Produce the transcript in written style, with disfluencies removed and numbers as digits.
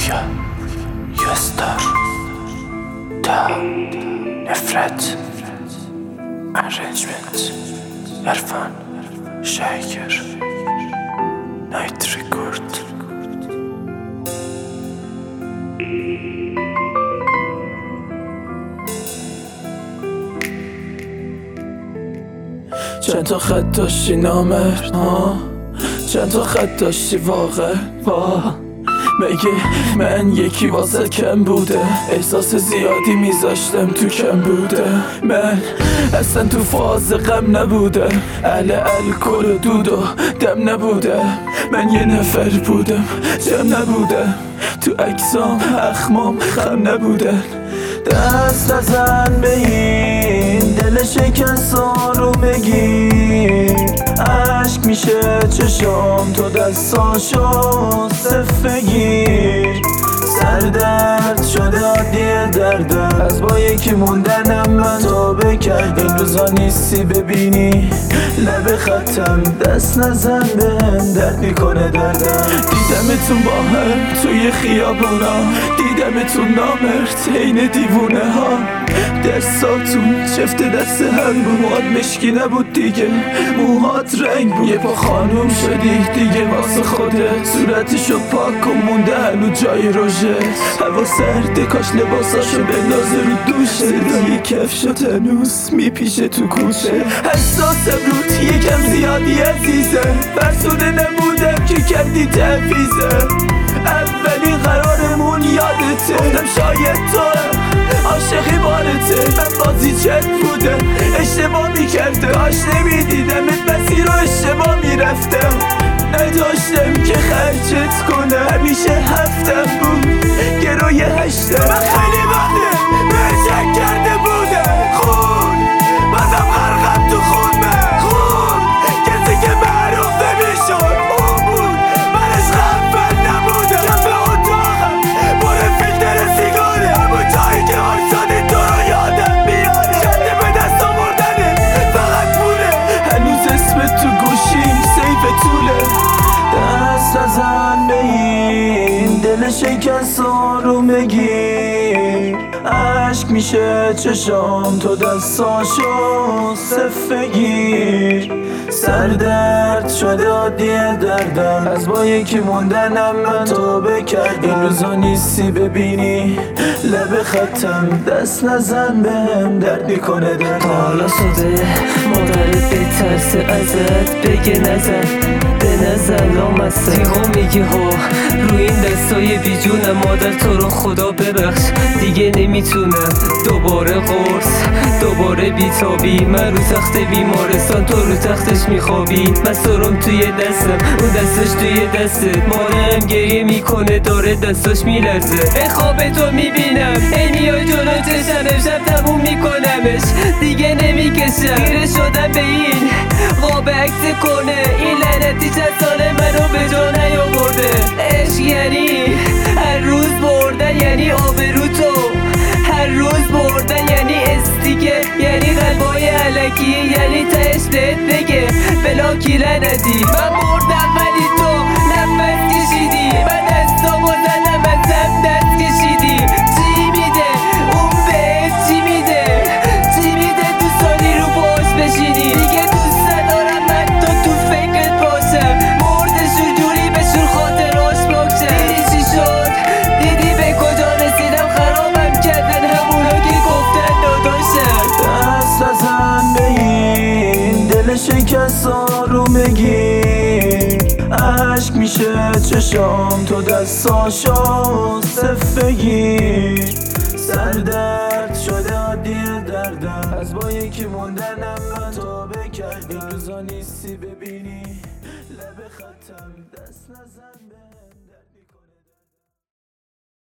پویا یستار تا نفرت ارنجمنت عرفان شاکر نایت ریکورد. چند تا خط داشتی نامرد چند تا خط داشتی واقع مگه من یکی واسه کم بوده؟ احساس زیادی میذاشتم تو کم بوده. من اصلا تو فاز غم نبوده، الکل و دود و دم نبوده. من یه نفر بودم جمع نبودم، تو اکسام اخمام خم نبودن. دست نزن به این دل شکستان رو بگیر، عشق میشه چشام تو دستاشو صف بگیر. سردرد شده عادیه دردم، از با یکی موندنم من توبه کردم. این روزا نیستی ببینی لب خطم، دست نزن بهم درد میکنه دردم. دیدمتون با هم توی خیابونا، دیدمتون نامرد عین دیوونه ها. دستاتون چفت دست هم بود، موهات مشکی نبود دیگه، موهات رنگ بود. یه پا خانوم شدی دیگه واسه خودت، صورتشو پاک و مونده هنو جای روژه. هوا سرده کاش لباساشو بندازه رو دوشه، صدای کفشات هنوز میپیشه تو کوچه. حساسم روت یکم زیادی عزیزه، فرسوده نبودم که کردی تحفیزه. اولین قرارمون یادته، گفتم شاید تو عاشقی بارته. من بازی چت بوده اشتباه میکرده، کاش نمیدیدمت مسیر رو اشتباه میرفتم. نداشتم که خرجت کنم، همیشه هفتم بود گروی هشتم. من خیلی بده بهشک کرده بودم خون، بازم غرقم تو خون. من خون کسی که معروف نمیشد اون بود، منش غفل نبودم. کف اتاقم پر فیلتر سیگاره، همون جایی که آرسادی تو رو یادم بیاره. شده به دست آوردنه فقط پوله، هنوز اسمت تو گوشیم سیف طوله. دست نزن به این دل شکستان رو بگیر، عشق میشه چشام تو دستاشو صف بگیر. سردرد شده عادیه دردم، از با یکی موندنم من توبه کردم. این روزا نیستی ببینی لب خطم، دست نزن بهم درد میکنه دردم. حالا شده مادرت بترسه ازت بگه نزن به نظر لامصب تیغا میگه ها روی این دستای بیجونم. مادر تو رو خدا ببخش دیگه نمیتونم، دوباره قرص دوباره بیتابی. من رو تخت بیمارستان تو رو تختش میخوابی. من سرم توی دستم اون دستش توی دستت، مادرم گریه میکنه داره دستاش میلرزه. خواب تو میبینم ای میای جلو چشم، امشب تموم میکنمش دیگه نمیکشم. خیره شدم به این قاب عکس کنه، این لعنتی چند ساله منو به جا نیاورده. عشق یعنی هر روز بردن، یعنی آبرو تو هر روز بردن، یعنی استیکر، یعنی قلبای علکی، یعنی تهش بهت بگه بلاکی لعنتی. من بردم ولی تو نفس کشیدی، من دستامو زدم ازم دست کشیدی. چی میده اون بهت چی میده؟ چی میده دوستانی رو باش بشینی؟ دیگه دوست ندارم من تو فکرت باشم، مردش جوری بشور خاطراش باکشم. دیدی چی شد؟ دیدی به کجا رسیدم؟ خرابم کردن همونا که گفتن داداشم. دست نزن به این دل شکستان رو بگیر، عشق میشه چشام تو دستاشو صف بگیر. سردرد شده عادیه دردم، از با یکی موندنم من توبه کردم. این روزا نیستی ببینی لب خطم، دست نزن به